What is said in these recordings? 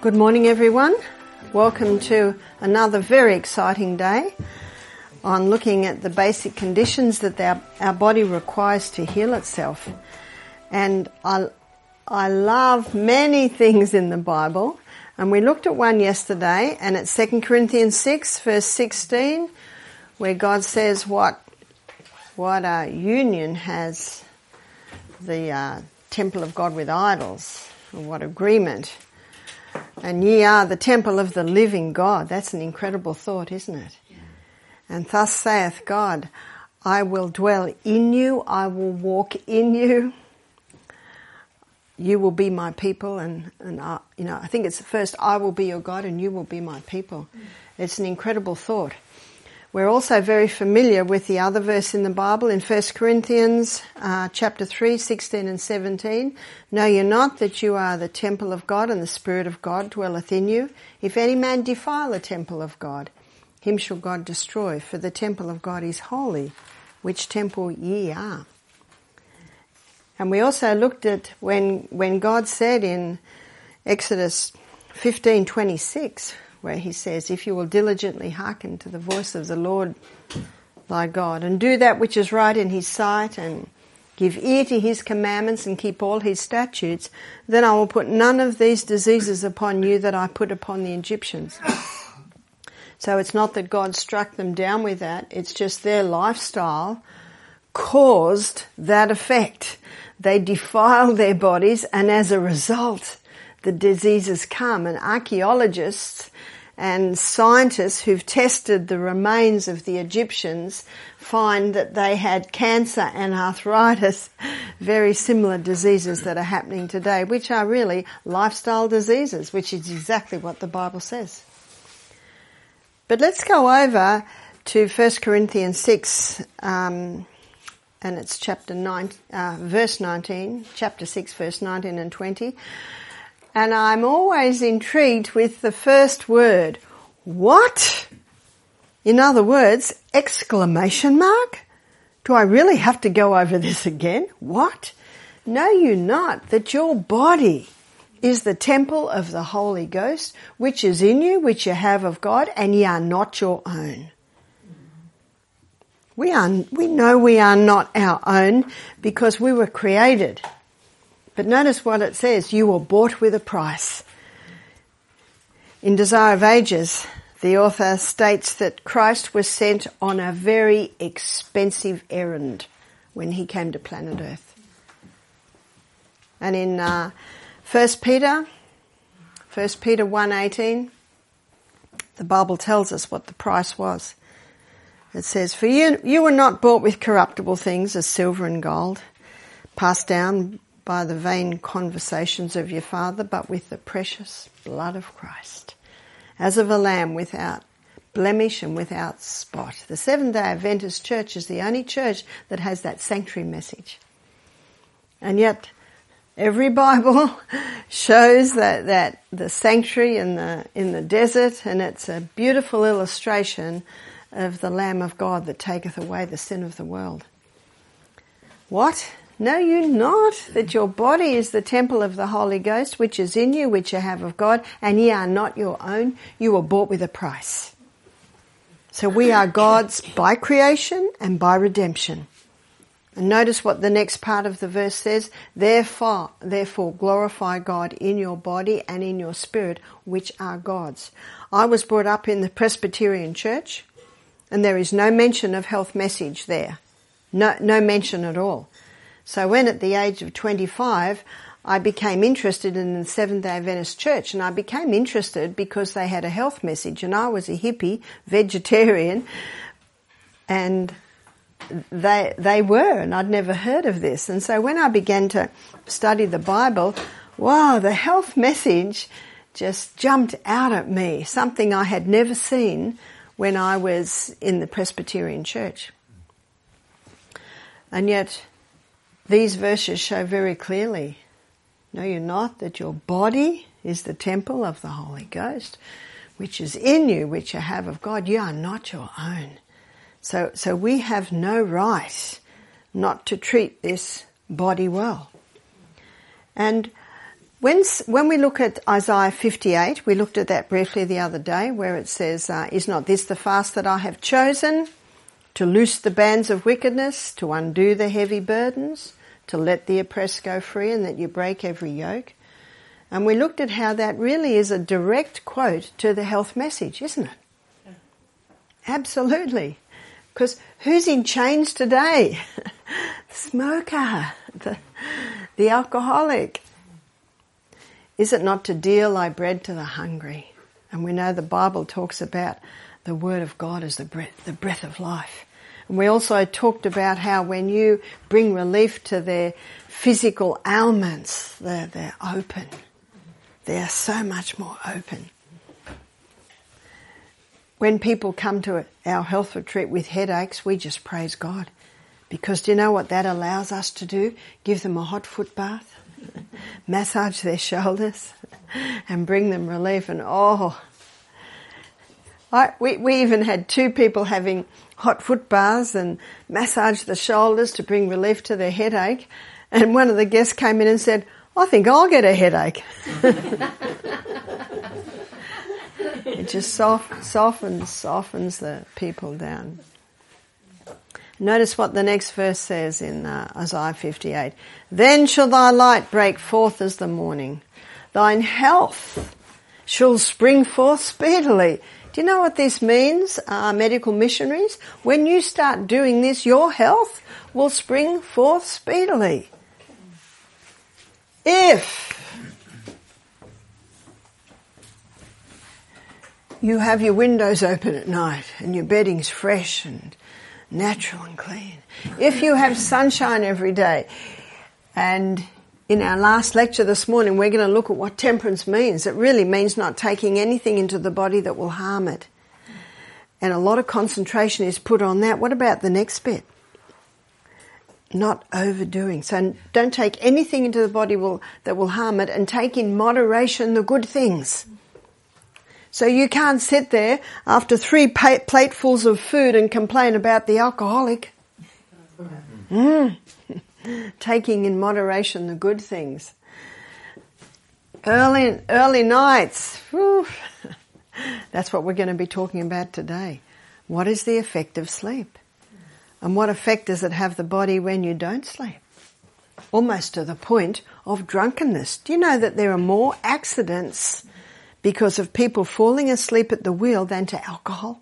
Good morning, everyone. Welcome to another very exciting day on looking at the basic conditions that our body requires to heal itself. And I love many things in the Bible, and we looked at one yesterday, and it's 2 Corinthians 6 verse 16, where God says what union has the temple of God with idols, or what agreement. And ye are the temple of the living God. That's an incredible thought, isn't it? Yeah. And thus saith God, I will dwell in you, I will walk in you, you will be my people, and I think it's first, I will be your God and you will be my people. It's an incredible thought. We're also very familiar with the other verse in the Bible in 1 Corinthians chapter 3, 16 and 17. Know ye not that you are the temple of God, and the Spirit of God dwelleth in you? If any man defile the temple of God, him shall God destroy, for the temple of God is holy, which temple ye are. And we also looked at when God said in Exodus 15:26, where he says, if you will diligently hearken to the voice of the Lord thy God, and do that which is right in his sight, and give ear to his commandments, and keep all his statutes, then I will put none of these diseases upon you that I put upon the Egyptians. So it's not that God struck them down with that, it's just their lifestyle caused that effect. They defiled their bodies, and as a result, the diseases come. And archaeologists and scientists who've tested the remains of the Egyptians find that they had cancer and arthritis, very similar diseases that are happening today, which are really lifestyle diseases, which is exactly what the Bible says. But let's go over to 1 Corinthians 6, and it's verse 19, chapter 6, verse 19 and 20. And I'm always intrigued with the first word, what? In other words, exclamation mark? Do I really have to go over this again? What? Know you not that your body is the temple of the Holy Ghost, which is in you, which you have of God, and ye are not your own. We know we are not our own because we were created. But notice what it says, you were bought with a price. In Desire of Ages, the author states that Christ was sent on a very expensive errand when he came to planet Earth. And in 1 Peter 1:18, the Bible tells us what the price was. It says, for you were not bought with corruptible things as silver and gold, passed down by the vain conversations of your father, but with the precious blood of Christ, as of a lamb without blemish and without spot. The Seventh-day Adventist Church is the only church that has that sanctuary message. And yet, every Bible shows that the sanctuary in the desert, and it's a beautiful illustration of the Lamb of God that taketh away the sin of the world. What? Know you not that your body is the temple of the Holy Ghost, which is in you, which you have of God, and ye are not your own? You were bought with a price. So we are God's by creation and by redemption. And notice what the next part of the verse says. Therefore glorify God in your body and in your spirit, which are God's. I was brought up in the Presbyterian Church, and there is no mention of health message there. No mention at all. So when at the age of 25, I became interested in the Seventh-day Adventist Church, and I became interested because they had a health message, and I was a hippie, vegetarian, and they were, and I'd never heard of this. And so when I began to study the Bible, wow, the health message just jumped out at me, something I had never seen when I was in the Presbyterian Church. And yet, these verses show very clearly, know you not that your body is the temple of the Holy Ghost, which is in you, which you have of God. You are not your own. So we have no right not to treat this body well. And When we look at Isaiah 58, we looked at that briefly the other day, where it says, is not this the fast that I have chosen? To loose the bands of wickedness, to undo the heavy burdens, to let the oppressed go free, and that you break every yoke. And we looked at how that really is a direct quote to the health message, isn't it? Yeah. Absolutely. Because who's in chains today? The smoker, the alcoholic. Is it not to deal thy bread to the hungry? And we know the Bible talks about the Word of God as the breath of life. And we also talked about how when you bring relief to their physical ailments, they're open. They're so much more open. When people come to our health retreat with headaches, we just praise God. Because do you know what that allows us to do? Give them a hot foot bath, massage their shoulders, and bring them relief. And we even had 2 people having hot foot baths and massage the shoulders to bring relief to their headache. And one of the guests came in and said, I think I'll get a headache. It just softens the people down. Notice what the next verse says in Isaiah 58. Then shall thy light break forth as the morning. Thine health shall spring forth speedily. Do you know what this means, medical missionaries? When you start doing this, your health will spring forth speedily. If you have your windows open at night and your bedding's fresh and natural and clean. If you have sunshine every day. And in our last lecture this morning, we're going to look at what temperance means. It really means not taking anything into the body that will harm it. And a lot of concentration is put on that. What about the next bit? Not overdoing. So don't take anything into the body that will harm it, and take in moderation the good things. So you can't sit there after 3 platefuls of food and complain about the alcoholic. Taking in moderation the good things. Early nights. Whew. That's what we're going to be talking about today. What is the effect of sleep? And what effect does it have the body when you don't sleep? Almost to the point of drunkenness. Do you know that there are more accidents because of people falling asleep at the wheel than to alcohol?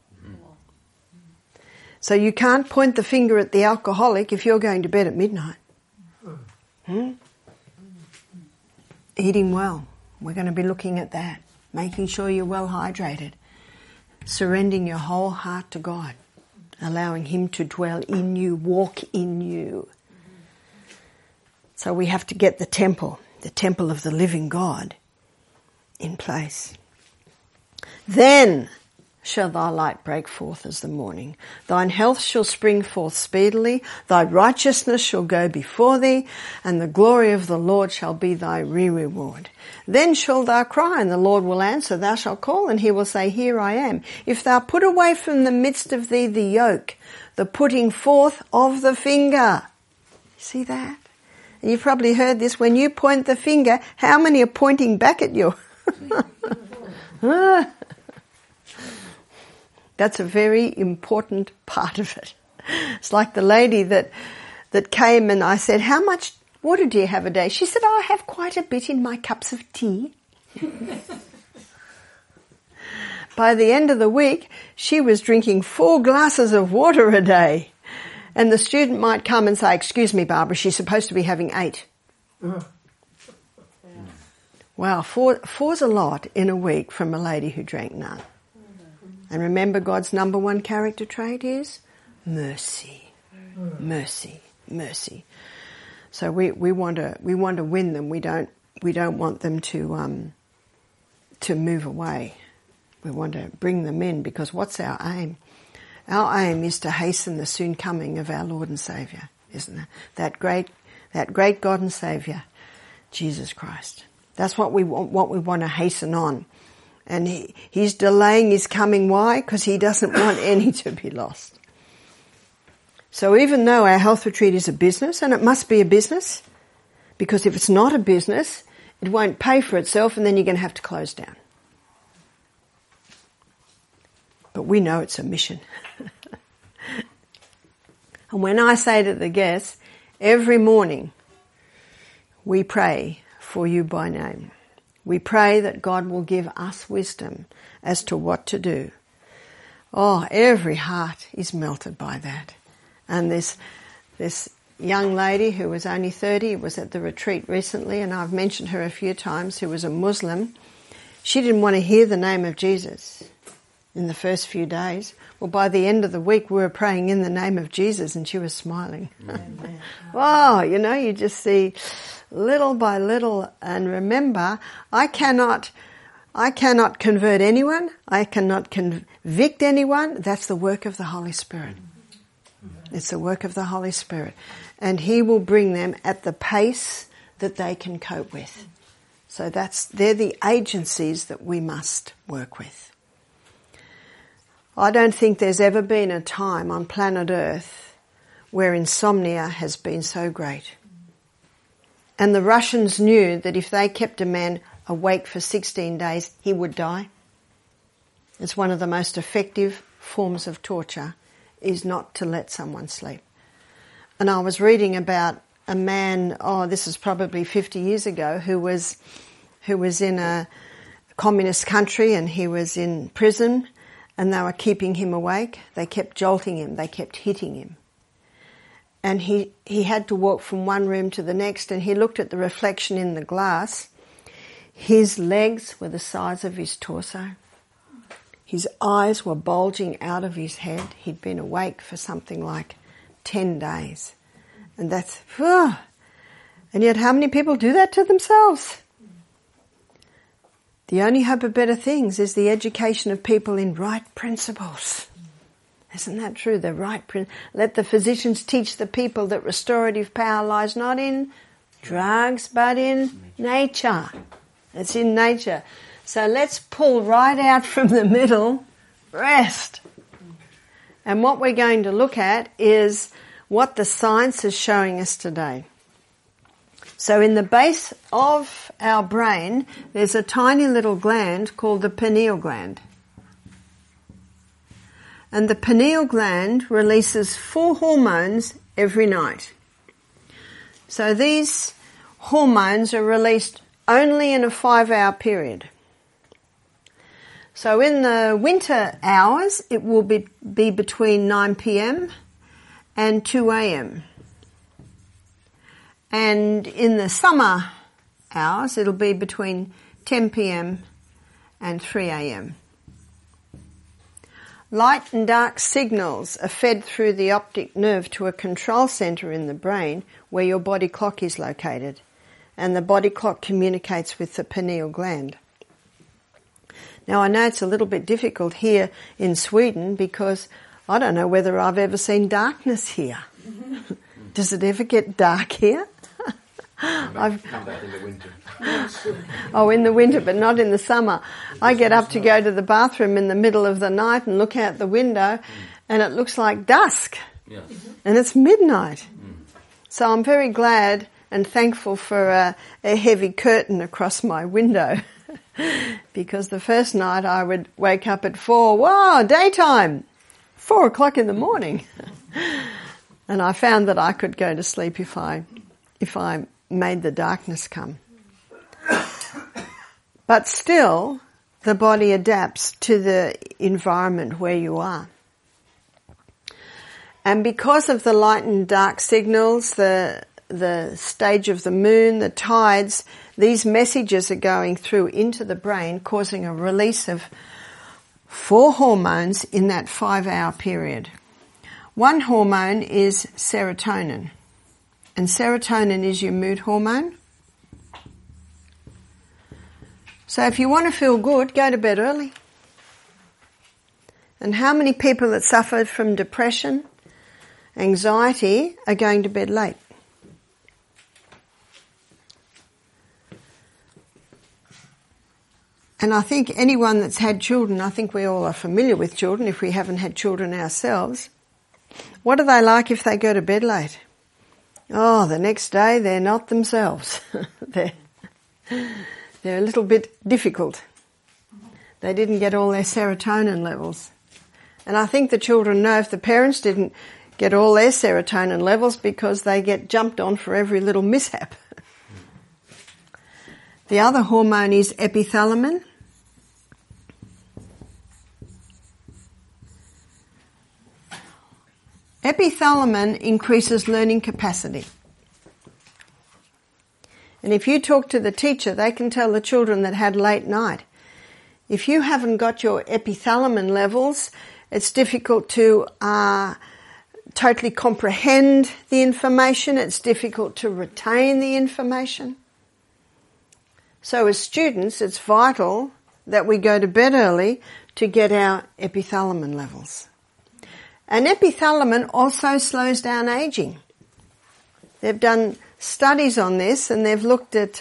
So you can't point the finger at the alcoholic if you're going to bed at midnight. Eating well. We're going to be looking at that. Making sure you're well hydrated. Surrendering your whole heart to God. Allowing Him to dwell in you, walk in you. So we have to get the temple of the living God, in place. Then shall thy light break forth as the morning. Thine health shall spring forth speedily. Thy righteousness shall go before thee, and the glory of the Lord shall be thy reward. Then shalt thou cry, and the Lord will answer. Thou shalt call, and He will say, Here I am. If thou put away from the midst of thee the yoke, the putting forth of the finger. See that? And you've probably heard this. When you point the finger, how many are pointing back at you? That's a very important part of it. It's like the lady that came, and I said, how much water do you have a day? She said, I have quite a bit in my cups of tea. By the end of the week, she was drinking 4 glasses of water a day. And the student might come and say, excuse me, Barbara, she's supposed to be having 8. Wow, 4's a lot in a week from a lady who drank none. And remember, God's number 1 character trait is mercy. Mercy. Mercy. So we want to win them. We don't want them to move away. We want to bring them in, because what's our aim? Our aim is to hasten the soon coming of our Lord and Saviour, isn't it? That great God and Saviour, Jesus Christ. That's what we want to hasten on. And He's delaying His coming. Why? Because He doesn't want any to be lost. So even though our health retreat is a business, and it must be a business, because if it's not a business, it won't pay for itself, and then you're going to have to close down. But we know it's a mission. And when I say to the guests, every morning we pray for you by name. We pray that God will give us wisdom as to what to do. Oh, every heart is melted by that. And this young lady who was only 30, was at the retreat recently, and I've mentioned her a few times, who was a Muslim. She didn't want to hear the name of Jesus in the first few days. Well, by the end of the week, we were praying in the name of Jesus, and she was smiling. Wow, you just see little by little. And remember, I cannot convert anyone. I cannot convict anyone. That's the work of the Holy Spirit. It's the work of the Holy Spirit. And He will bring them at the pace that they can cope with. So they're the agencies that we must work with. I don't think there's ever been a time on planet Earth where insomnia has been so great. And the Russians knew that if they kept a man awake for 16 days, he would die. It's one of the most effective forms of torture, is not to let someone sleep. And I was reading about a man, this is probably 50 years ago, who was in a communist country, and he was in prison, and they were keeping him awake. They kept jolting him. They kept hitting him. And he had to walk from one room to the next, and he looked at the reflection in the glass. His legs were the size of his torso. His eyes were bulging out of his head. He'd been awake for something like 10 days. And that's, and yet how many people do that to themselves? The only hope of better things is the education of people in right principles. Isn't that true? The right let the physicians teach the people that restorative power lies not in drugs, but in nature. It's in nature. So let's pull right out from the middle, rest. And what we're going to look at is what the science is showing us today. So in the base of our brain, there's a tiny little gland called the pineal gland. And the pineal gland releases 4 hormones every night. So these hormones are released only in a 5-hour period. So in the winter hours, it will be between 9 p.m. and 2 a.m. And in the summer hours, it'll be between 10 p.m. and 3 a.m. Light and dark signals are fed through the optic nerve to a control centre in the brain where your body clock is located. And the body clock communicates with the pineal gland. Now, I know it's a little bit difficult here in Sweden because I don't know whether I've ever seen darkness here. Does it ever get dark here? I've come back in the winter. In the winter, but not in the summer. I get up to go to the bathroom in the middle of the night and look out the window, and it looks like dusk. Yeah. And it's midnight. So I'm very glad and thankful for a heavy curtain across my window. Because the first night I would wake up at 4, wow, daytime, 4 o'clock in the morning. And I found that I could go to sleep if I made the darkness come. But still, the body adapts to the environment where you are. And because of the light and dark signals, the stage of the moon, the tides, these messages are going through into the brain, causing a release of 4 hormones in that 5-hour period. One hormone is serotonin. And serotonin is your mood hormone. So if you want to feel good, go to bed early. And how many people that suffer from depression, anxiety, are going to bed late? And I think anyone that's had children, I think we all are familiar with children if we haven't had children ourselves. What are they like if they go to bed late? Oh, the next day they're not themselves. They're a little bit difficult. They didn't get all their serotonin levels. And I think the children know if the parents didn't get all their serotonin levels because they get jumped on for every little mishap. The other hormone is epithalamin. Epithalamin increases learning capacity. And if you talk to the teacher, they can tell the children that had late night, if you haven't got your epithalamin levels, it's difficult to totally comprehend the information. It's difficult to retain the information. So as students, it's vital that we go to bed early to get our epithalamin levels. And epithalamin also slows down aging. They've done studies on this, and they've looked at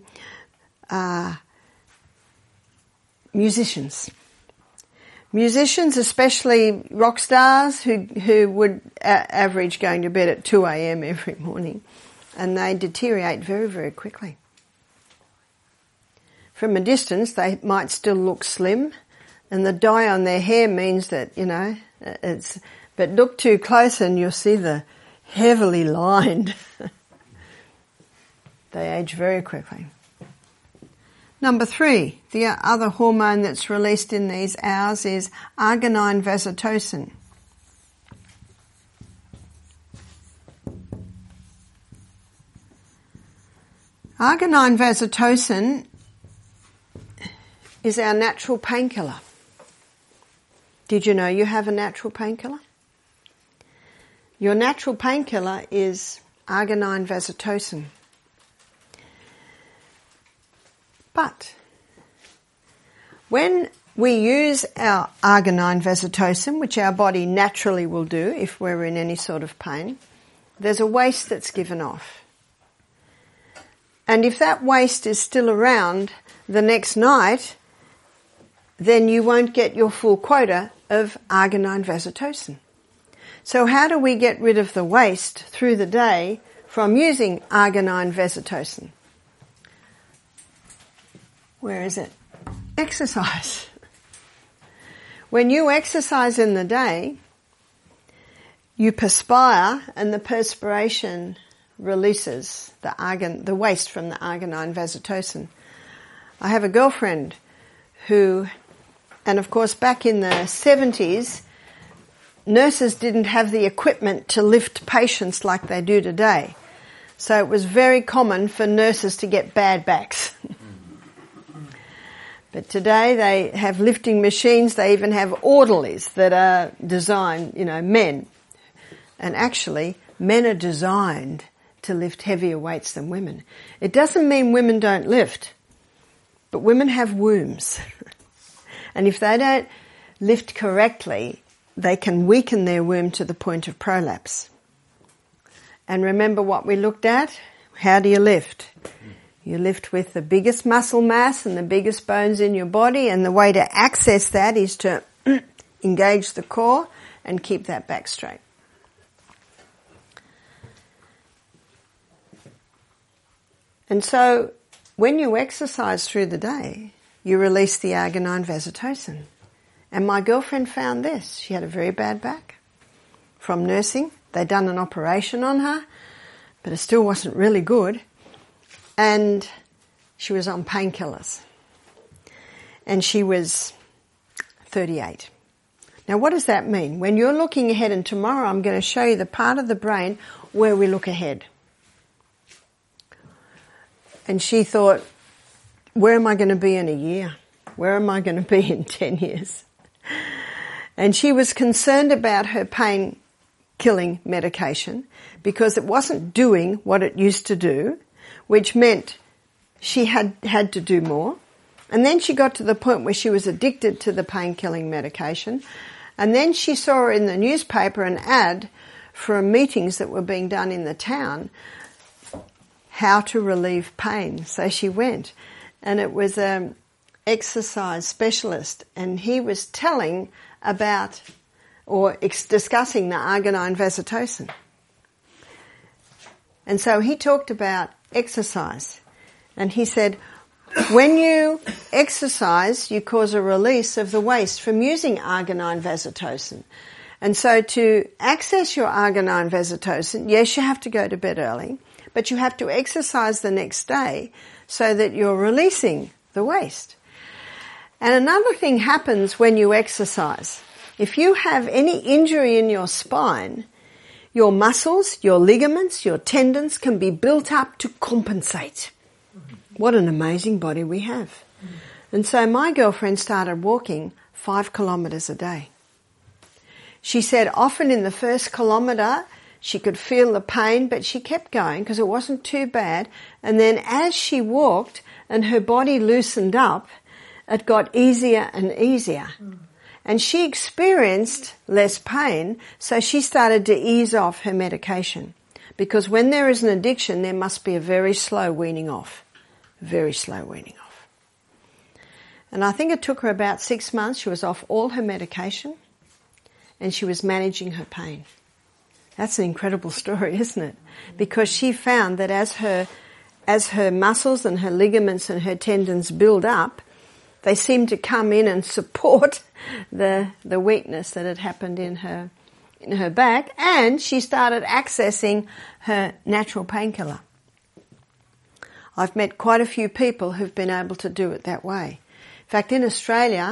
musicians. Musicians, especially rock stars, who would average going to bed at 2 a.m. every morning, and they deteriorate very, very quickly. From a distance, they might still look slim, and the dye on their hair means that, it's... But look too close and you'll see the heavily lined. They age very quickly. Number 3, the other hormone that's released in these hours is arginine vasotocin. Arginine vasotocin is our natural painkiller. Did you know you have a natural painkiller? Your natural painkiller is arginine vasotocin. But when we use our arginine vasotocin, which our body naturally will do if we're in any sort of pain, there's a waste that's given off. And if that waste is still around the next night, then you won't get your full quota of arginine vasotocin. So how do we get rid of the waste through the day from using arginine vasotocin? Where is it? Exercise. When you exercise in the day, you perspire, and the perspiration releases the waste from the arginine vasotocin. I have a girlfriend who, and of course back in the 70s, nurses didn't have the equipment to lift patients like they do today. So it was very common for nurses to get bad backs. But today they have lifting machines. They even have orderlies that are designed, men. And actually, men are designed to lift heavier weights than women. It doesn't mean women don't lift, but women have wombs. And if they don't lift correctly, they can weaken their womb to the point of prolapse. And remember what we looked at? How do you lift? You lift with the biggest muscle mass and the biggest bones in your body, and the way to access that is to engage the core and keep that back straight. And so when you exercise through the day, you release the arginine vasotocin. And my girlfriend found this. She had a very bad back from nursing. They'd done an operation on her, but it still wasn't really good. And she was on painkillers. And she was 38. Now what does that mean? When you're looking ahead, and tomorrow I'm going to show you the part of the brain where we look ahead. And she thought, where am I going to be in a year? Where am I going to be in 10 years? And she was concerned about her pain-killing medication because it wasn't doing what it used to do, which meant she had to do more. And then she got to the point where she was addicted to the pain-killing medication. And then she saw in the newspaper an ad for meetings that were being done in the town, how to relieve pain. So she went, and it was an exercise specialist, and he was telling about or discussing the arginine vasotocin. And so he talked about exercise. And he said, when you exercise, you cause a release of the waste from using arginine vasotocin. And so to access your arginine vasotocin, yes, you have to go to bed early, but you have to exercise the next day so that you're releasing the waste. And another thing happens when you exercise. If you have any injury in your spine, your muscles, your ligaments, your tendons can be built up to compensate. What an amazing body we have. And so my girlfriend started walking 5 kilometres a day. She said often in the first kilometre she could feel the pain, but she kept going because it wasn't too bad. And then as she walked and her body loosened up, it got easier and easier. And she experienced less pain, so she started to ease off her medication. Because when there is an addiction, there must be a very slow weaning off. Very slow weaning off. And I think it took her about 6 months. She was off all her medication and she was managing her pain. That's an incredible story, isn't it? Because she found that as her muscles and her ligaments and her tendons build up, they seemed to come in and support the weakness that had happened in her back, and she started accessing her natural painkiller. I've met quite a few people who've been able to do it that way. In fact, in Australia,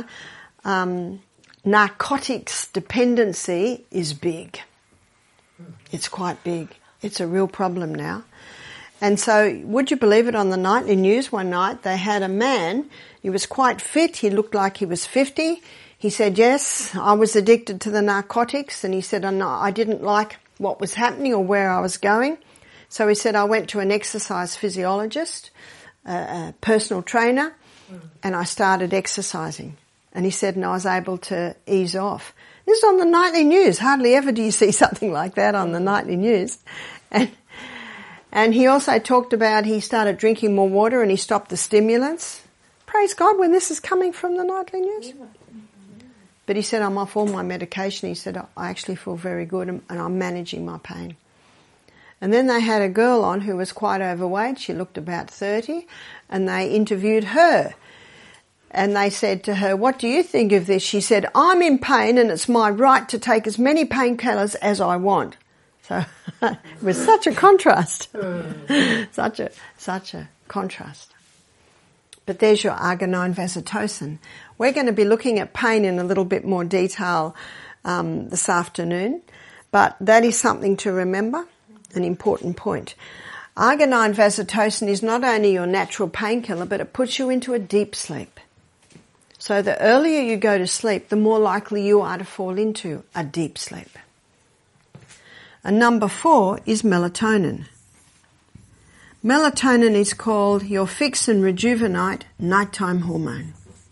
narcotics dependency is big. It's quite big. It's a real problem now. And so, would you believe it, on the nightly news one night, they had a man, he was quite fit, he looked like he was 50. He said, yes, I was addicted to the narcotics, and he said, I didn't like what was happening or where I was going. So he said, I went to an exercise physiologist, a personal trainer, and I started exercising. And he said, and I was able to ease off. This is on the nightly news. Hardly ever do you see something like that on the nightly news. And he also talked about he started drinking more water and he stopped the stimulants. Praise God when this is coming from the nightly news. But he said, I'm off all my medication. He said, I actually feel very good and I'm managing my pain. And then they had a girl on who was quite overweight. She looked about 30, and they interviewed her. And they said to her, what do you think of this? She said, I'm in pain and it's my right to take as many painkillers as I want. So it was such a contrast. such a contrast. But there's your arginine vasotocin. We're going to be looking at pain in a little bit more detail this afternoon, but that is something to remember, an important point. Arginine vasotocin is not only your natural painkiller, but it puts you into a deep sleep. So the earlier you go to sleep, the more likely you are to fall into a deep sleep. And number 4 is melatonin. Melatonin is called your fix and rejuvenate nighttime hormone.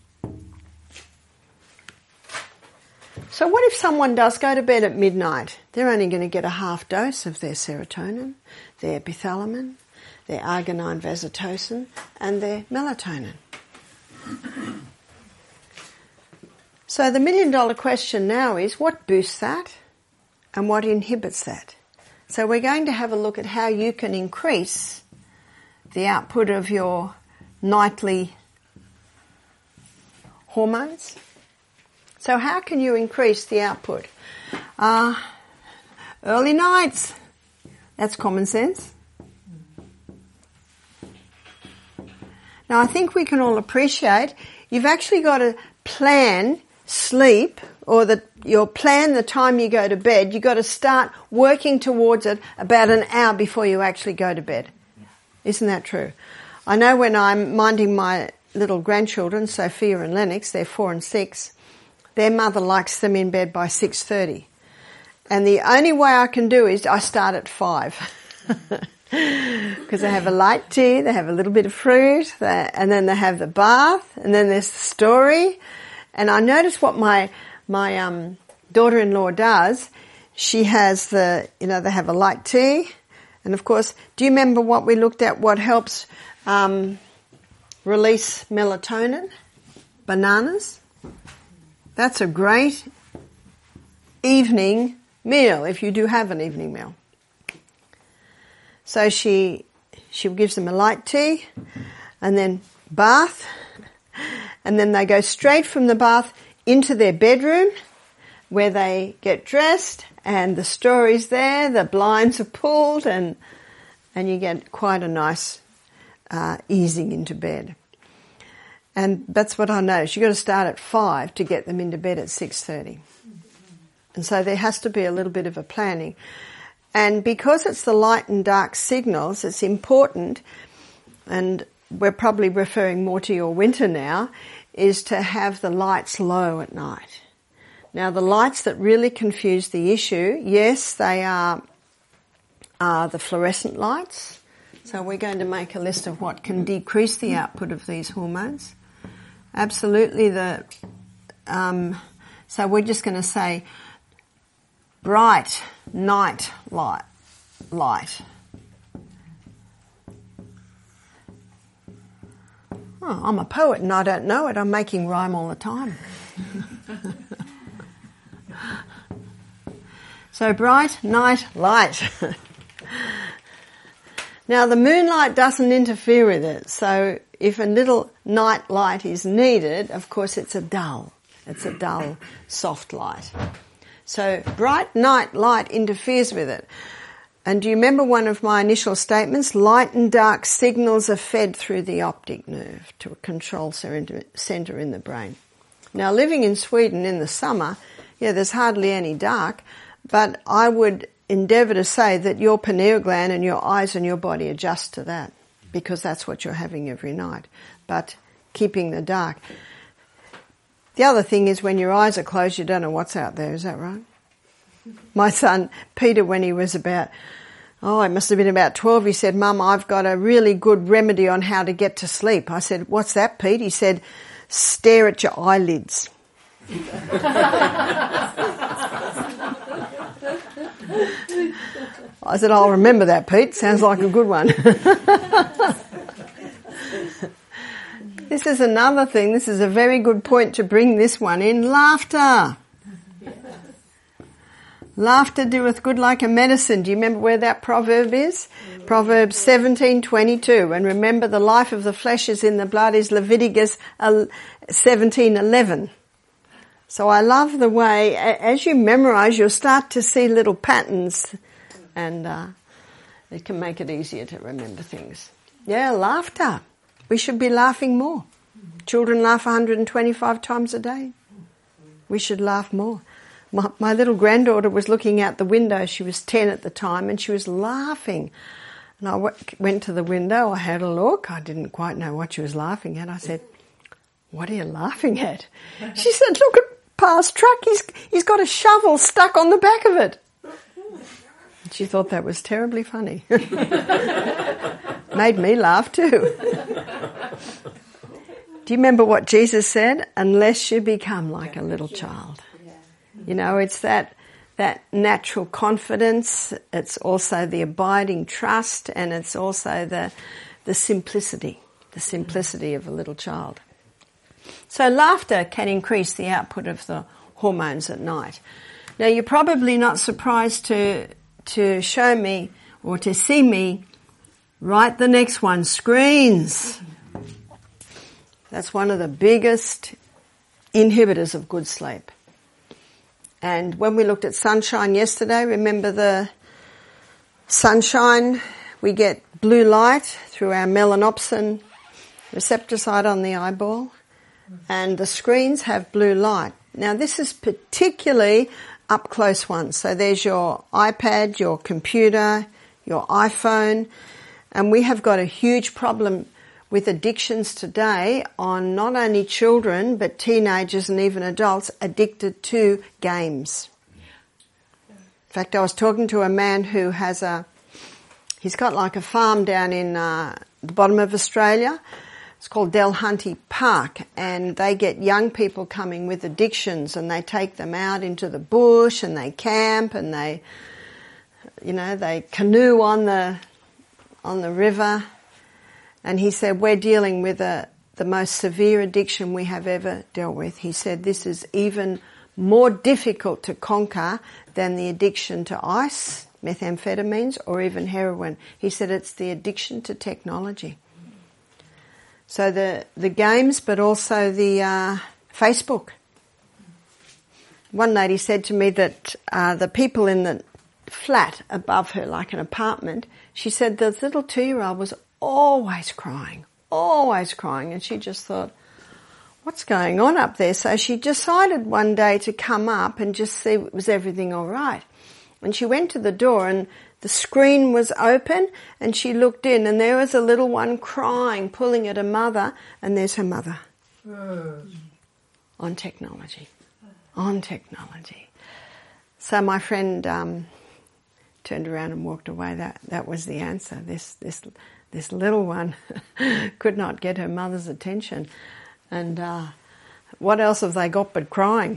So what if someone does go to bed at midnight? They're only going to get a half dose of their serotonin, their epithalamin, their arginine vasotocin, and their melatonin. So the $1 million question now is, what boosts that and what inhibits that? So we're going to have a look at how you can increase the output of your nightly hormones. So how can you increase the output? Early nights. That's common sense. Now I think we can all appreciate you've actually got to plan sleep, or you'll plan the time you go to bed. You've got to start working towards it about an hour before you actually go to bed. Isn't that true? I know when I'm minding my little grandchildren, Sophia and Lennox, they're 4 and 6, their mother likes them in bed by 6:30. And the only way I can do is I start at 5. Because they have a light tea, they have a little bit of fruit, and then they have the bath, and then there's the story. And I notice what my daughter-in-law does. She has they have a light tea. And of course, do you remember what we looked at, what helps release melatonin? Bananas. That's a great evening meal, if you do have an evening meal. So she gives them a light tea, and then bath, and then they go straight from the bath into their bedroom where they get dressed, and the story's there, the blinds are pulled, and you get quite a nice easing into bed. And that's what I noticed. You've got to start at 5 to get them into bed at 6:30. And so there has to be a little bit of a planning. And because it's the light and dark signals, it's important, and we're probably referring more to your winter now, is to have the lights low at night. Now, the lights that really confuse the issue, yes, they are the fluorescent lights. So we're going to make a list of what can decrease the output of these hormones. Absolutely so we're just going to say bright night light. Oh, I'm a poet and I don't know it. I'm making rhyme all the time. So bright night light. Now the moonlight doesn't interfere with it. So if a little night light is needed, of course it's a dull, soft light. So bright night light interferes with it. And do you remember one of my initial statements? Light and dark signals are fed through the optic nerve to a control centre in the brain. Now living in Sweden in the summer, there's hardly any dark, but I would endeavour to say that your pineal gland and your eyes and your body adjust to that, because that's what you're having every night, but keeping the dark. The other thing is when your eyes are closed, you don't know what's out there, is that right? My son, Peter, when he was it must have been about 12, he said, Mum, I've got a really good remedy on how to get to sleep. I said, what's that, Pete? He said, stare at your eyelids. I said, I'll remember that, Pete. Sounds like a good one. This is another thing. This is a very good point to bring this one in. Laughter. Laughter doeth good like a medicine. Do you remember where that proverb is? Proverbs 17:22. And remember, the life of the flesh is in the blood is Leviticus 17:11. So I love the way, as you memorise, you'll start to see little patterns, and it can make it easier to remember things. Yeah, laughter. We should be laughing more. Children laugh 125 times a day. We should laugh more. My little granddaughter was looking out the window. She was 10 at the time, and she was laughing. And I went to the window. I had a look. I didn't quite know what she was laughing at. I said, what are you laughing at? She said, look at Pa's truck. He's got a shovel stuck on the back of it. She thought that was terribly funny. Made me laugh too. Do you remember what Jesus said? Unless you become like a little child. It's that natural confidence. It's also the abiding trust, and it's also the simplicity of a little child. So laughter can increase the output of the hormones at night. Now you're probably not surprised to show me or to see me write the next one, screens. That's one of the biggest inhibitors of good sleep. And when we looked at sunshine yesterday, remember the sunshine, we get blue light through our melanopsin receptor site on the eyeball, and the screens have blue light. Now this is particularly up close ones. So there's your iPad, your computer, your iPhone, and we have got a huge problem with addictions today on not only children but teenagers and even adults addicted to games. In fact, I was talking to a man who he's got like a farm down in the bottom of Australia. It's called Delhunty Park, and they get young people coming with addictions, and they take them out into the bush and they camp and they canoe on the river. And he said, we're dealing with the most severe addiction we have ever dealt with. He said, this is even more difficult to conquer than the addiction to ice, methamphetamines, or even heroin. He said it's the addiction to technology. So the games, but also the Facebook. One lady said to me that the people in the flat above her, like an apartment, she said the little 2-year-old was always crying. And she just thought, what's going on up there? So she decided one day to come up and just see was everything all right. And she went to the door and the screen was open and she looked in and there was a little one crying, pulling at her mother, and there's her mother. On technology. So my friend turned around and walked away. That was the answer. This little one could not get her mother's attention. And what else have they got but crying?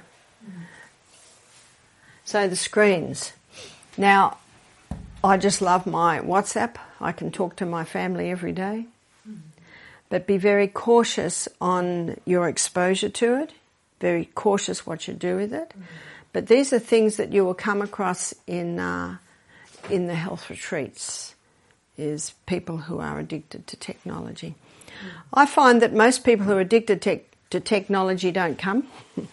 So the screens. Now, I just love my WhatsApp. I can talk to my family every day. But be very cautious on your exposure to it. Very cautious what you do with it. But these are things that you will come across in the health retreats, is people who are addicted to technology. I find that most people who are addicted to technology don't come.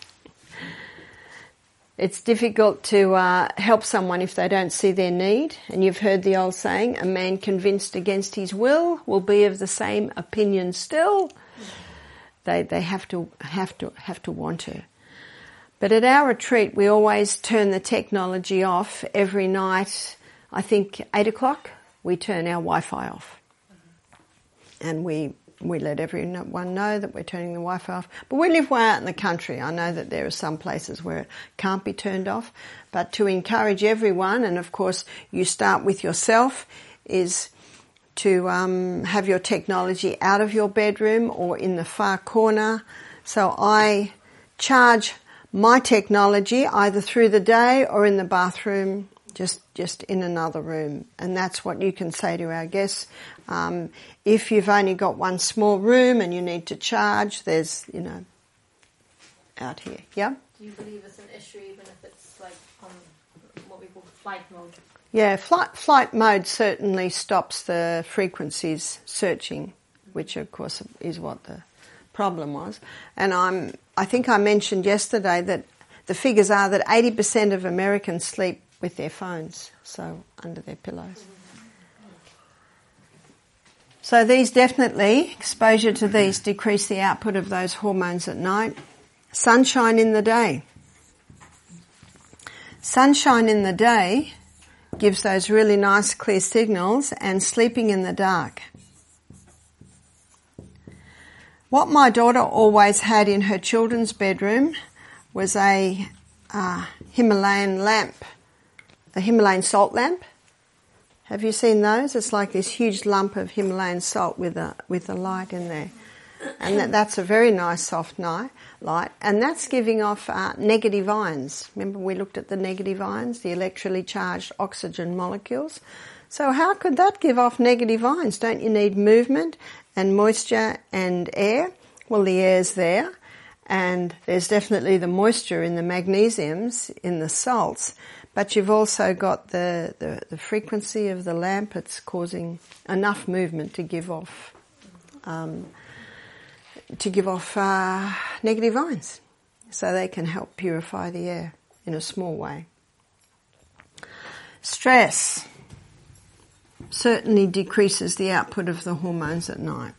It's difficult to help someone if they don't see their need. And you've heard the old saying, a man convinced against his will be of the same opinion still. They have to want to. But at our retreat, we always turn the technology off every night. I think 8 o'clock, we turn our Wi-Fi off. And we let everyone know that we're turning the Wi-Fi off. But we live way out in the country. I know that there are some places where it can't be turned off. But to encourage everyone, and of course you start with yourself, is to have your technology out of your bedroom or in the far corner. So I charge my technology either through the day or in the bathroom, just in another room. And that's what you can say to our guests. If you've only got one small room and you need to charge, there's, out here. Yeah? Do you believe it's an issue even if it's like on what we call flight mode? Yeah, flight mode certainly stops the frequencies searching, which of course is what the problem was. And I think I mentioned yesterday that the figures are that 80% of Americans sleep with their phones, so under their pillows. So these definitely, exposure to these decrease the output of those hormones at night. Sunshine in the day. Sunshine in the day gives those really nice clear signals, and sleeping in the dark. What my daughter always had in her children's bedroom was a Himalayan lamp, a Himalayan salt lamp. Have you seen those? It's like this huge lump of Himalayan salt with a light in there. And that's a very nice soft light. And that's giving off negative ions. Remember we looked at the negative ions, the electrically charged oxygen molecules? So how could that give off negative ions? Don't you need movement and moisture and air? Well, the air's there. And there's definitely the moisture in the magnesiums, in the salts. But you've also got the frequency of the lamp. It's causing enough movement to give off negative ions, so they can help purify the air in a small way. Stress certainly decreases the output of the hormones at night.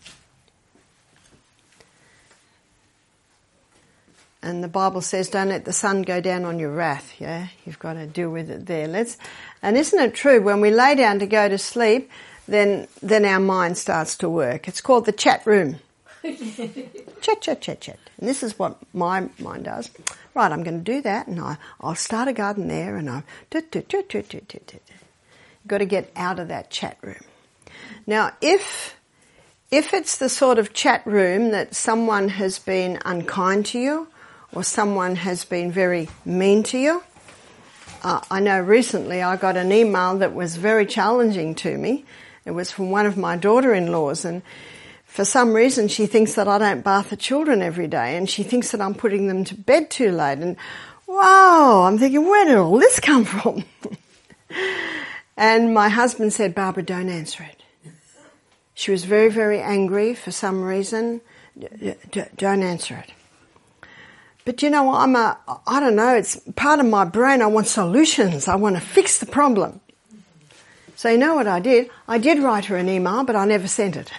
And the Bible says, don't let the sun go down on your wrath, yeah? You've got to deal with it there. And isn't it true, when we lay down to go to sleep, then our mind starts to work. It's called the chat room. Chat. And this is what my mind does. Right, I'm going to do that, and I'll start a garden there, and You've got to get out of that chat room. Now, if it's the sort of chat room that someone has been unkind to you, or someone has been very mean to you, I know recently I got an email that was very challenging to me. It was from one of my daughter-in-laws, and for some reason she thinks that I don't bath the children every day, and she thinks that I'm putting them to bed too late. And wow, I'm thinking, where did all this come from? And my husband said, Barbara, don't answer it. She was very, very angry for some reason. Don't answer it. But you know, I don't know, it's part of my brain. I want solutions. I want to fix the problem. So you know what I did? I did write her an email, but I never sent it.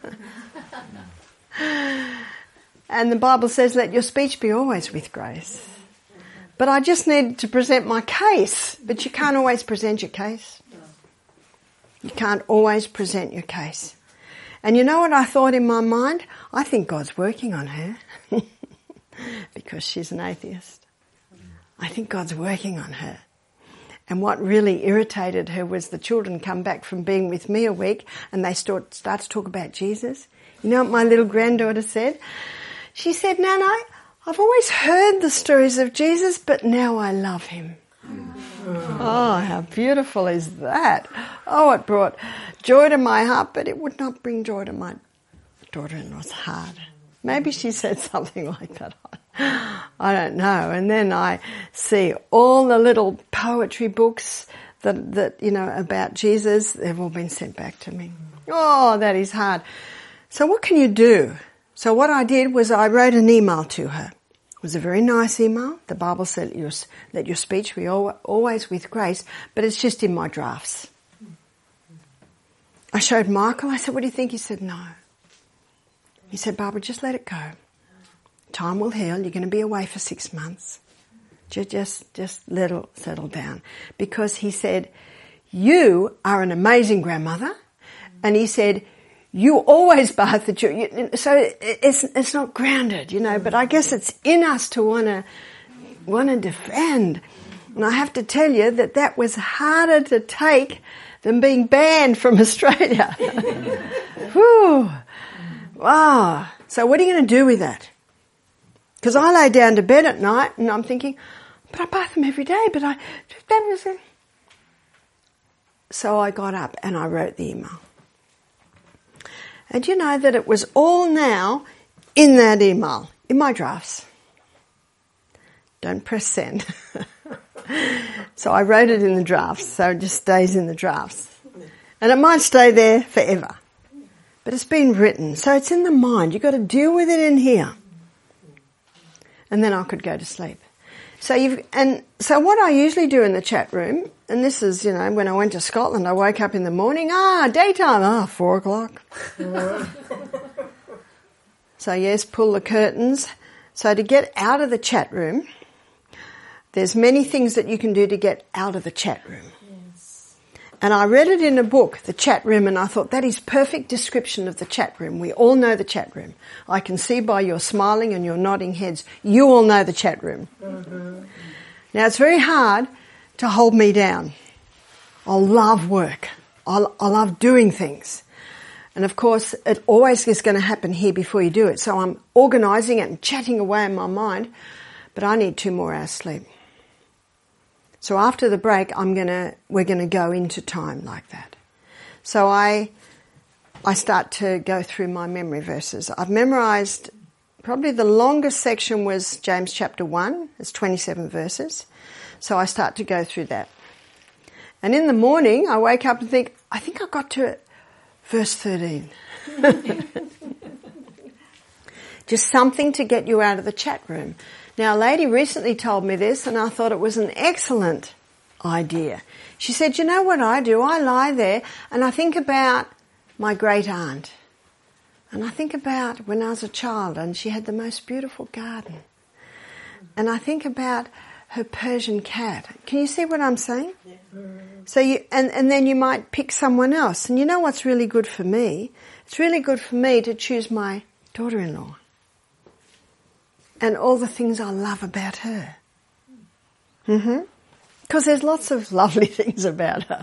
And the Bible says, let your speech be always with grace. But I just needed to present my case. But you can't always present your case. You can't always present your case. And you know what I thought in my mind? I think God's working on her. Because she's an atheist. I think God's working on her. And what really irritated her was the children come back from being with me a week and they start to talk about Jesus. You know what my little granddaughter said? She said, Nana, I've always heard the stories of Jesus, but now I love him. Oh, how beautiful is that? Oh, it brought joy to my heart, but it would not bring joy to my daughter-in-law's heart. Maybe she said something like that. I don't know. And then I see all the little poetry books that you know about Jesus. They've all been sent back to me. Oh, that is hard. So what can you do? So what I did was I wrote an email to her. It was a very nice email. The Bible said that your speech be always with grace, but it's just in my drafts. I showed Michael. I said, what do you think? He said, no. He said, Barbara, just let it go. Time will heal. You're going to be away for 6 months. Just let it settle down. Because he said, you are an amazing grandmother. And he said, you always bath the children. So it's not grounded, you know, but I guess it's in us to want to defend. And I have to tell you that was harder to take than being banned from Australia. Whew. Wow. So what are you going to do with that? Because I lay down to bed at night and I'm thinking, but I bath them every day, but that was it. So I got up and I wrote the email. And you know that it was all now in that email, in my drafts. Don't press send. So I wrote it in the drafts, so it just stays in the drafts. And it might stay there forever. But it's been written, so it's in the mind. You've got to deal with it in here. And then I could go to sleep. So what I usually do in the chat room, and this is, you know, when I went to Scotland, I woke up in the morning, daytime, 4 o'clock. So yes, pull the curtains. So to get out of the chat room, there's many things that you can do to get out of the chat room. Yes. And I read it in a book, The Chat Room, and I thought that is perfect description of the chat room. We all know the chat room. I can see by your smiling and your nodding heads, you all know the chat room. Mm-hmm. Now it's very hard to hold me down. I love work. I love doing things. And of course, it always is going to happen here before you do it. So I'm organising it and chatting away in my mind, but I need 2 more hours sleep. So after the break, we're going to go into time like that. So I start to go through my memory verses. I've memorised, probably the longest section was James chapter 1. It's 27 verses. So I start to go through that. And in the morning, I wake up and think, I think I got to verse 13. Just something to get you out of the chat room. Now, a lady recently told me this, and I thought it was an excellent idea. She said, you know what I do? I lie there and I think about my great aunt. And I think about when I was a child and she had the most beautiful garden. And I think about her Persian cat. Can you see what I'm saying? Yeah. So and then you might pick someone else. And you know what's really good for me? It's really good for me to choose my daughter-in-law. And all the things I love about her. Mm-hmm. Because there's lots of lovely things about her.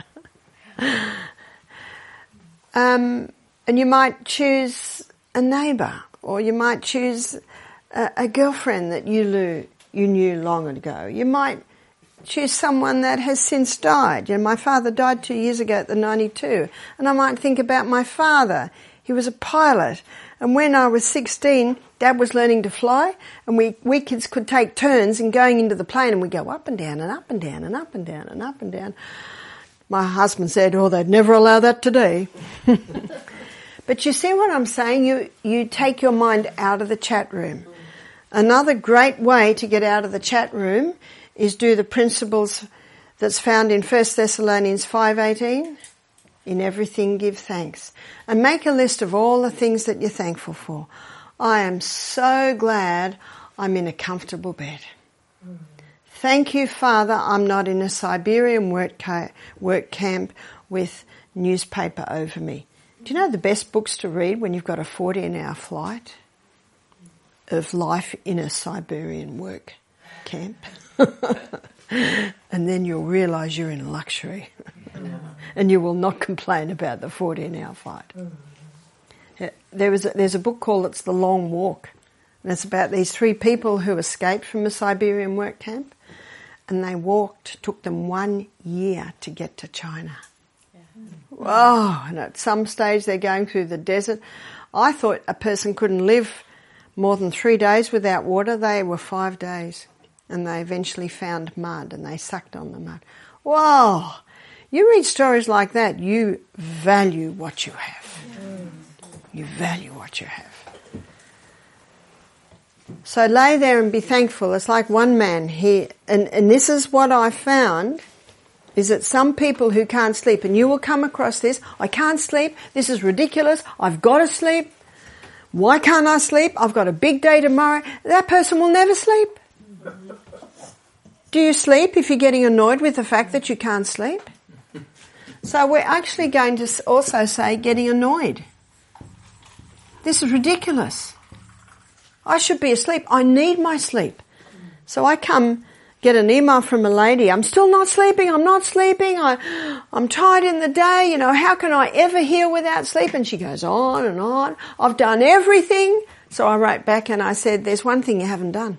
And you might choose a neighbour, or you might choose a girlfriend that you knew long ago. You might choose someone that has since died. You know, my father died 2 years ago at the 92, and I might think about my father. He was a pilot, and when I was 16, Dad was learning to fly, and we kids could take turns in going into the plane, and we'd go up and down and up and down and up and down and up and down. My husband said, they'd never allow that today. But you see what I'm saying? You take your mind out of the chat room. Another great way to get out of the chat room is do the principles that's found in 1 Thessalonians 5:18. In everything give thanks. And make a list of all the things that you're thankful for. I am so glad I'm in a comfortable bed. Thank you, Father, I'm not in a Siberian work camp with newspaper over me. Do you know the best books to read when you've got a 14-hour flight of life in a Siberian work camp? And then you'll realise you're in luxury. And you will not complain about the 14-hour flight. There's a book called It's the Long Walk. And it's about these 3 people who escaped from a Siberian work camp. And they walked, took them 1 year to get to China. Whoa, and at some stage they're going through the desert. I thought a person couldn't live more than 3 days without water. They were 5 days. And they eventually found mud and they sucked on the mud. Whoa! You read stories like that, you value what you have. You value what you have. So lay there and be thankful. It's like one man here, and this is what I found, is that some people who can't sleep, and you will come across this, I can't sleep, this is ridiculous, I've got to sleep, why can't I sleep, I've got a big day tomorrow. That person will never sleep. Do you sleep if you're getting annoyed with the fact that you can't sleep? So we're actually going to also say getting annoyed. This is ridiculous. I should be asleep. I need my sleep. So I come get an email from a lady. I'm still not sleeping. I'm not sleeping. I'm tired in the day. You know, how can I ever heal without sleep? And she goes on and on. I've done everything. So I wrote back and I said, there's one thing you haven't done.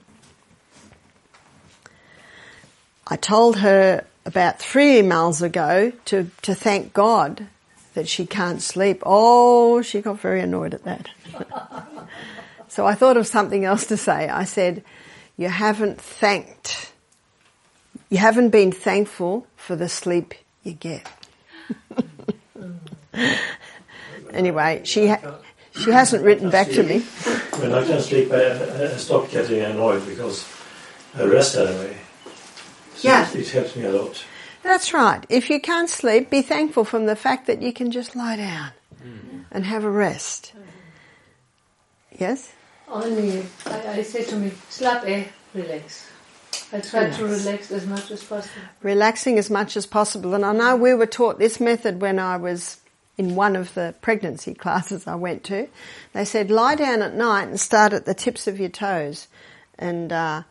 I told her about 3 emails ago to thank God that she can't sleep. Oh, she got very annoyed at that. So I thought of something else to say. I said, you haven't been thankful for the sleep you get. Anyway, she hasn't written back to me. When I can't sleep, I stop getting annoyed because I rest anyway. So yeah. It helps me a lot. That's right. If you can't sleep, be thankful from the fact that you can just lie down and have a rest. Yes? Only, I say to me, slap relax. I try to relax as much as possible. Relaxing as much as possible. And I know we were taught this method when I was in one of the pregnancy classes I went to. They said, lie down at night and start at the tips of your toes and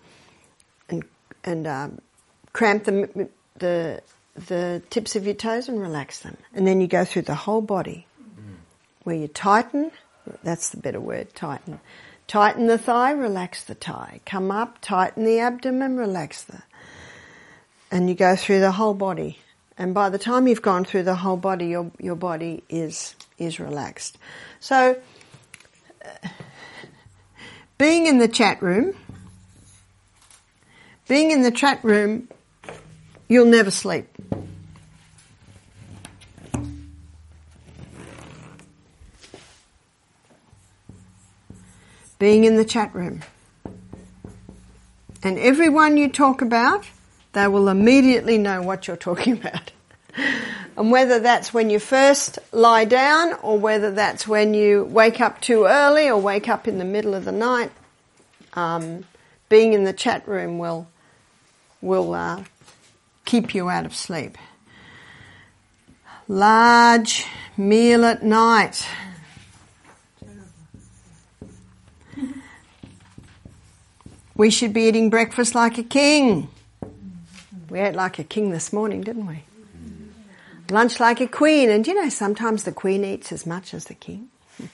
cramp the tips of your toes and relax them. And then you go through the whole body where you tighten, that's the better word, tighten. Tighten the thigh, relax the thigh. Come up, tighten the abdomen, relax and you go through the whole body. And by the time you've gone through the whole body, your body is relaxed. So, being in the chat room, you'll never sleep. Being in the chat room. And everyone you talk about, they will immediately know what you're talking about. And whether that's when you first lie down or whether that's when you wake up too early or wake up in the middle of the night, being in the chat room will keep you out of sleep. Large meal at night. We should be eating breakfast like a king. We ate like a king this morning, didn't we? Lunch like a queen. And you know, sometimes the queen eats as much as the king.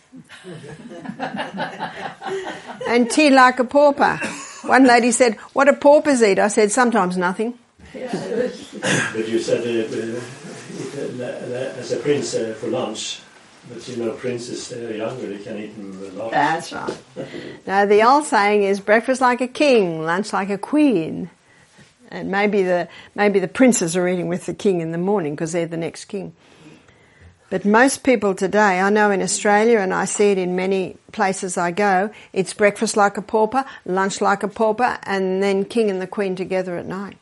And tea like a pauper. One lady said, what do paupers eat? I said, sometimes nothing. But you said as a prince for lunch. But you know, princes, they're younger, they can eat them a lot. That's right. Now, the old saying is breakfast like a king, lunch like a queen. And maybe the princes are eating with the king in the morning because they're the next king. But most people today, I know in Australia, and I see it in many places I go, it's breakfast like a pauper, lunch like a pauper, and then king and the queen together at night.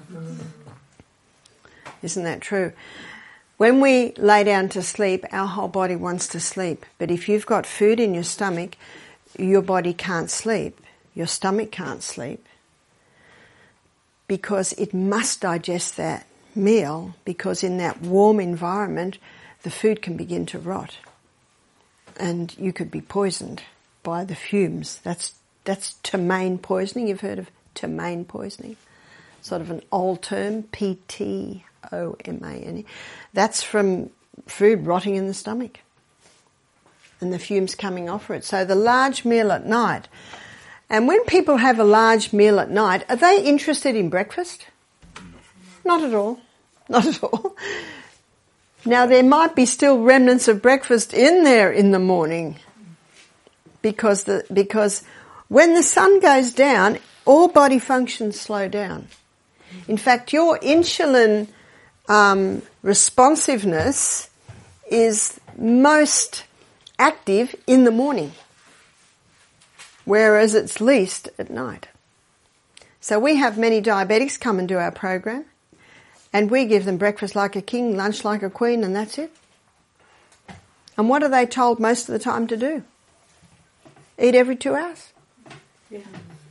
Isn't that true? When we lay down to sleep, our whole body wants to sleep. But if you've got food in your stomach, your body can't sleep. Your stomach can't sleep. Because it must digest that meal, because in that warm environment, the food can begin to rot. And you could be poisoned by the fumes. That's ptomaine poisoning. You've heard of ptomaine poisoning? Sort of an old term, ptomane. That's from food rotting in the stomach and the fumes coming off it. So the large meal at night. And when people have a large meal at night, are they interested in breakfast? Not at all. Not at all. Now there might be still remnants of breakfast in there in the morning because when the sun goes down, all body functions slow down. In fact, your insulin responsiveness is most active in the morning, whereas it's least at night. So we have many diabetics come and do our program, and we give them breakfast like a king, lunch like a queen, and that's it. And what are they told most of the time to do? Eat every 2 hours. Yeah.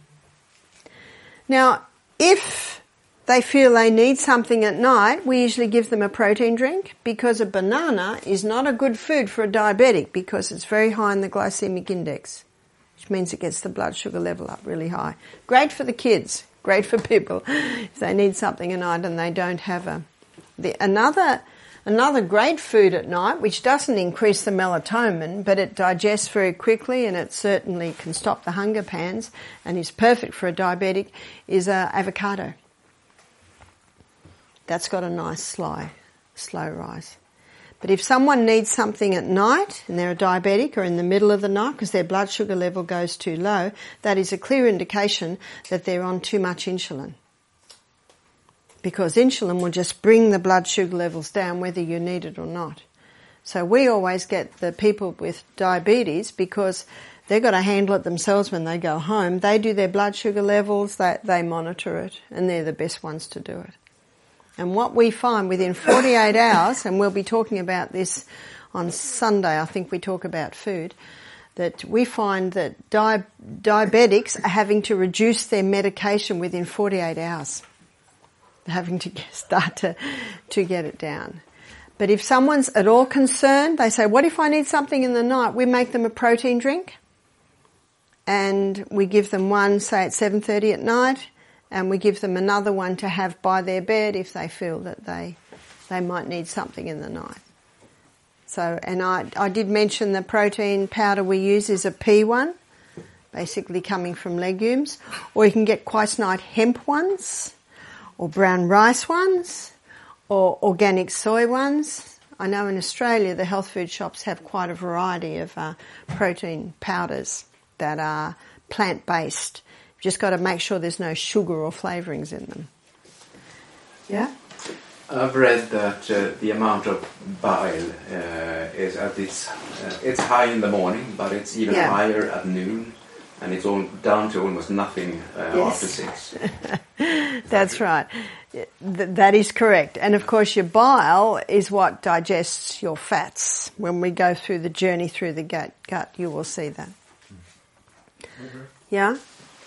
Now, if they feel they need something at night, we usually give them a protein drink, because a banana is not a good food for a diabetic because it's very high in the glycemic index, which means it gets the blood sugar level up really high. Great for the kids, great for people if they need something at night and they don't have another great food at night, which doesn't increase the melatonin, but it digests very quickly and it certainly can stop the hunger pangs and is perfect for a diabetic, is avocado. That's got a nice slow rise. But if someone needs something at night and they're a diabetic or in the middle of the night because their blood sugar level goes too low, that is a clear indication that they're on too much insulin. Because insulin will just bring the blood sugar levels down whether you need it or not. So we always get the people with diabetes because they've got to handle it themselves when they go home. They do their blood sugar levels, they monitor it, and they're the best ones to do it. And what we find within 48 hours, and we'll be talking about this on Sunday, I think we talk about food, that we find that diabetics are having to reduce their medication within 48 hours. They're having to start to get it down. But if someone's at all concerned, they say, what if I need something in the night? We make them a protein drink and we give them one, say at 7:30 at night, and we give them another one to have by their bed if they feel that they might need something in the night. So, and I did mention the protein powder we use is a pea one, basically coming from legumes, or you can get quite nice hemp ones, or brown rice ones, or organic soy ones. I know in Australia the health food shops have quite a variety of protein powders that are plant-based. You've just got to make sure there's no sugar or flavourings in them. Yeah? I've read that the amount of bile is at it's high in the morning, but it's even higher at noon, and it's all down to almost nothing after 6. That's right. That is correct. And of course your bile is what digests your fats. When we go through the journey through the gut, you will see that. Yeah?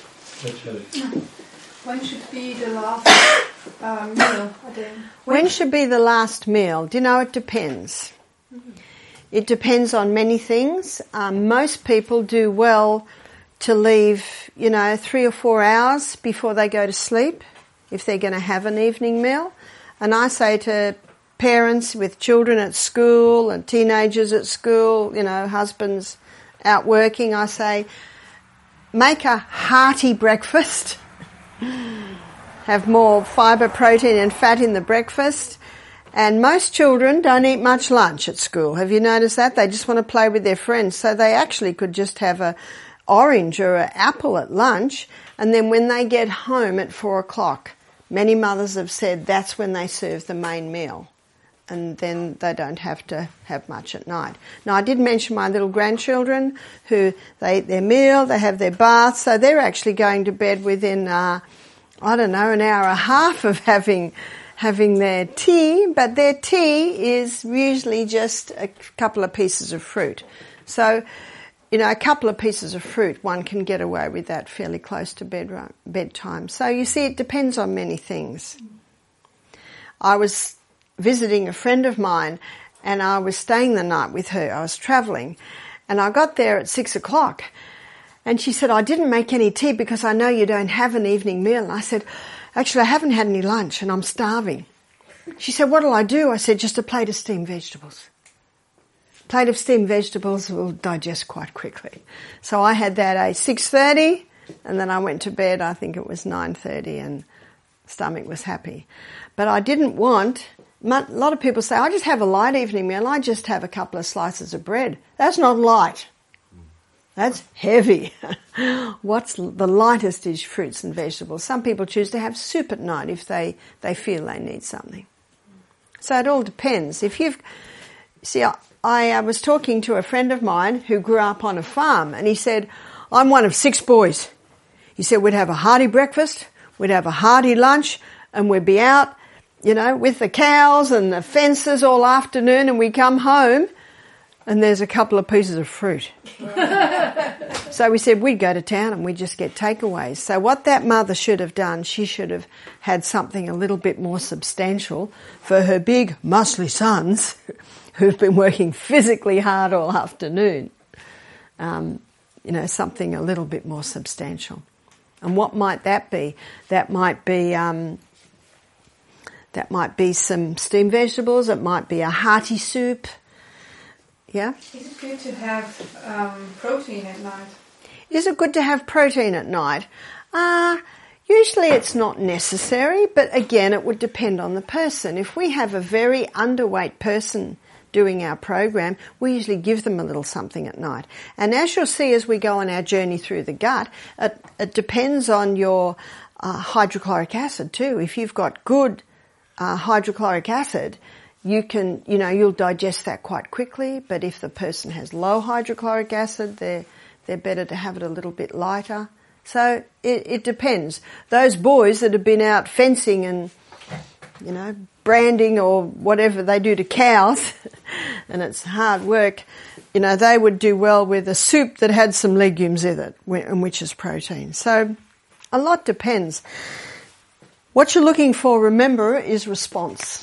When should be the last meal a day? When should be the last meal? Do you know, it depends. Mm-hmm. It depends on many things. Most people do well to leave, 3 or 4 hours before they go to sleep if they're going to have an evening meal. And I say to parents with children at school and teenagers at school, husbands out working, I say, make a hearty breakfast. Have more fibre, protein and fat in the breakfast. And most children don't eat much lunch at school. Have you noticed that? They just want to play with their friends. So they actually could just have an orange or an apple at lunch. And then when they get home at 4 o'clock, many mothers have said that's when they serve the main meal. and then they don't have to have much at night. Now, I did mention my little grandchildren who they eat their meal, they have their bath, so they're actually going to bed within, an hour and a half of having their tea, but their tea is usually just a couple of pieces of fruit. So, a couple of pieces of fruit, one can get away with that fairly close to bedtime. So you see, it depends on many things. I was visiting a friend of mine and I was staying the night with her. I was travelling and I got there at 6:00 and she said, I didn't make any tea because I know you don't have an evening meal. And I said, actually, I haven't had any lunch and I'm starving. She said, what'll I do? I said, just a plate of steamed vegetables. Plate of steamed vegetables will digest quite quickly. So I had that at 6:30 and then I went to bed, I think it was 9:30 and stomach was happy. But I didn't want, a lot of people say, I just have a light evening meal, I just have a couple of slices of bread. That's not light. That's heavy. What's the lightest is fruits and vegetables. Some people choose to have soup at night if they feel they need something. So it all depends. I was talking to a friend of mine who grew up on a farm and he said, I'm one of 6 boys. He said we'd have a hearty breakfast, we'd have a hearty lunch and we'd be out, with the cows and the fences all afternoon and we come home and there's a couple of pieces of fruit. So we said we'd go to town and we'd just get takeaways. So what that mother should have done, she should have had something a little bit more substantial for her big muscly sons who've been working physically hard all afternoon. Something a little bit more substantial. And what might that be? That might be some steamed vegetables. It might be a hearty soup. Yeah? Is it good to have protein at night? Is it good to have protein at night? Usually it's not necessary, but again, it would depend on the person. If we have a very underweight person doing our program, we usually give them a little something at night. And as you'll see as we go on our journey through the gut, it depends on your hydrochloric acid too. If you've got good hydrochloric acid, you'll digest that quite quickly, but if the person has low hydrochloric acid, they're better to have it a little bit lighter. So it depends. Those boys that have been out fencing and, branding or whatever they do to cows, and it's hard work, they would do well with a soup that had some legumes in it, which is protein. So a lot depends. What you're looking for, remember, is response.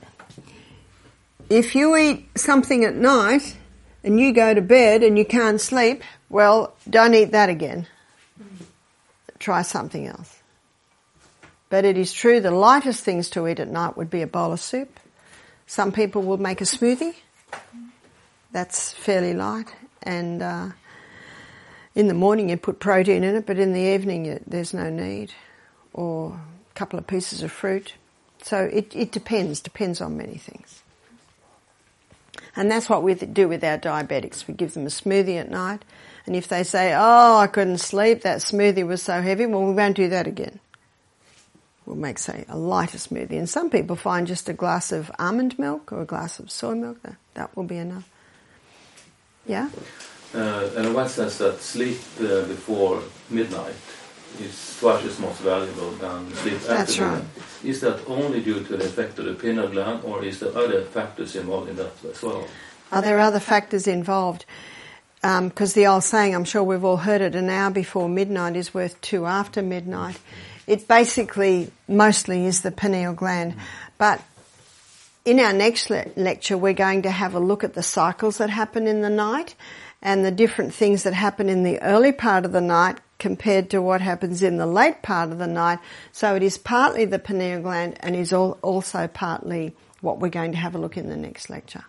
If you eat something at night and you go to bed and you can't sleep, well, don't eat that again. Try something else. But it is true the lightest things to eat at night would be a bowl of soup. Some people will make a smoothie. That's fairly light. And in the morning you put protein in it, but in the evening there's no need. Or a couple of pieces of fruit. So it depends on many things. And that's what we do with our diabetics. We give them a smoothie at night. And if they say, I couldn't sleep, that smoothie was so heavy, well, we won't do that again. We'll make, say, a lighter smoothie. And some people find just a glass of almond milk or a glass of soy milk, that will be enough. Yeah? And one says that sleep before midnight is twice as much valuable than sleep after midnight. Right. Is that only due to the effect of the pineal gland, or is there other factors involved in that as well? Are there other factors involved? Because the old saying, I'm sure we've all heard it, an hour before midnight is worth 2 after midnight. It basically mostly is the pineal gland. But in our next lecture, we're going to have a look at the cycles that happen in the night and the different things that happen in the early part of the night compared to what happens in the late part of the night. So it is partly the pineal gland and is also partly what we're going to have a look in the next lecture.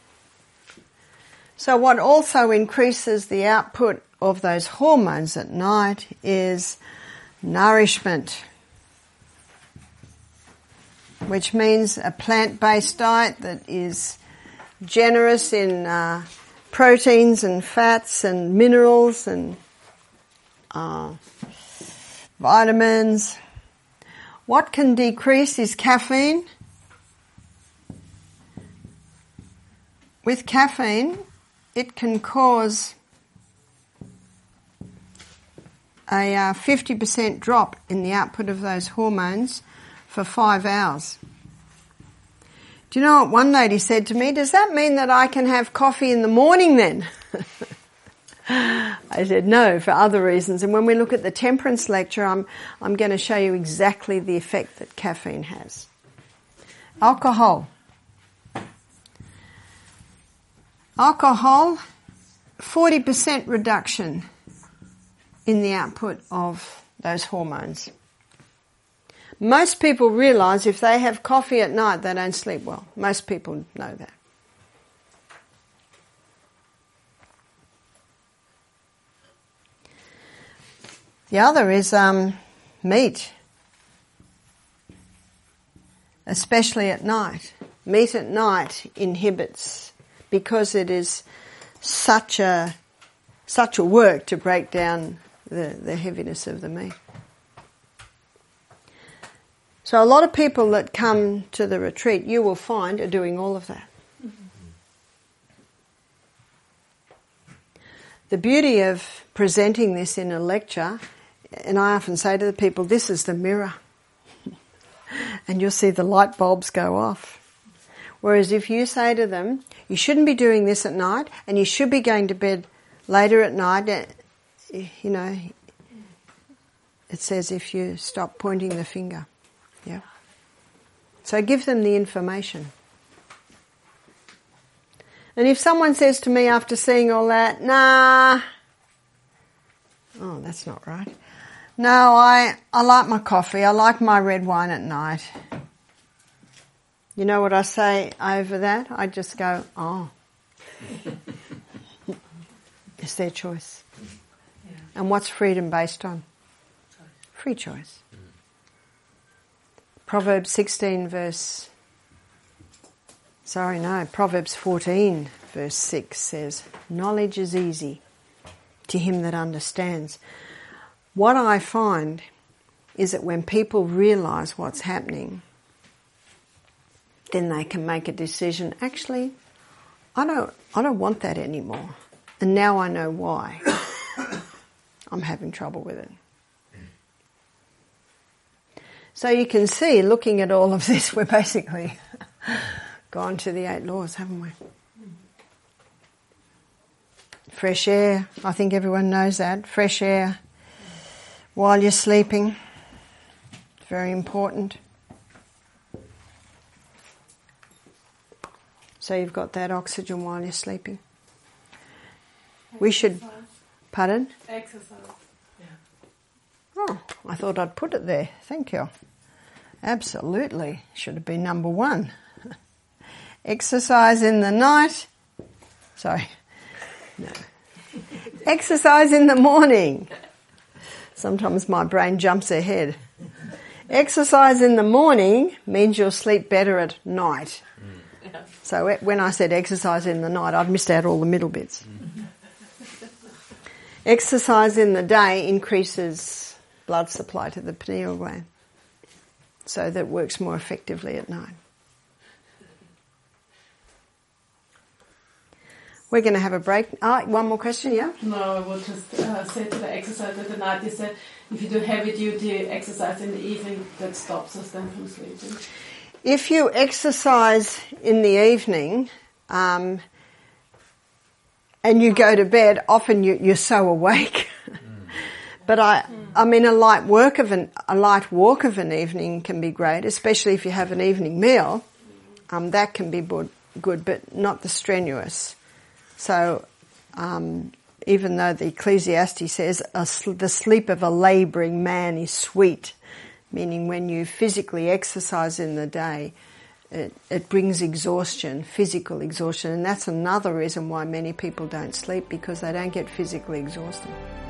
So what also increases the output of those hormones at night is nourishment, which means a plant-based diet that is generous in proteins and fats and minerals and vitamins. What can decrease is caffeine, with caffeine, it can cause a 50% drop in the output of those hormones for 5 hours. Do you know what one lady said to me? Does that mean that I can have coffee in the morning then? I said no, for other reasons. And when we look at the temperance lecture, I'm going to show you exactly the effect that caffeine has. Alcohol. Alcohol, 40% reduction in the output of those hormones. Most people realise if they have coffee at night, they don't sleep well. Most people know that. The other is meat, especially at night. Meat at night inhibits, because it is such a work to break down the heaviness of the meat. So a lot of people that come to the retreat, you will find, are doing all of that. The beauty of presenting this in a lecture, and I often say to the people, this is the mirror. And you'll see the light bulbs go off. Whereas if you say to them, you shouldn't be doing this at night, and you should be going to bed later at night, you know, it says if you stop pointing the finger. Yeah. So give them the information. And if someone says to me after seeing all that, nah, oh, that's not right. No, I like my coffee. I like my red wine at night. You know what I say over that? I just go, oh. It's their choice. Yeah. And what's freedom based on? Free choice. Proverbs 14 verse 6 says, knowledge is easy to him that understands. What I find is that when people realise what's happening, then they can make a decision. Actually, I don't want that anymore. And now I know why. I'm having trouble with it. So you can see, looking at all of this, we're basically gone to the 8 laws, haven't we? Fresh air, I think everyone knows that. Fresh air while you're sleeping, very important. So you've got that oxygen while you're sleeping. We should... Pardon? Exercise. Yeah. Oh, I thought I'd put it there. Thank you. Absolutely. Should have been number 1. Exercise in the night. Sorry. No. Exercise in the morning. Sometimes my brain jumps ahead. Exercise in the morning means you'll sleep better at night. So when I said exercise in the night, I've missed out all the middle bits. Exercise in the day increases blood supply to the pineal gland, so that it works more effectively at night. We're going to have a break. One more question, yeah? No, I would just say to the exercise at the night, you said if you do heavy duty exercise in the evening, that stops us then from sleeping. If you exercise in the evening and you go to bed, often you're so awake. But I mean, a light walk of an evening can be great, especially if you have an evening meal. That can be good, but not the strenuous. So even though the Ecclesiastes says the sleep of a labouring man is sweet, meaning when you physically exercise in the day, it brings exhaustion, physical exhaustion, and that's another reason why many people don't sleep, because they don't get physically exhausted.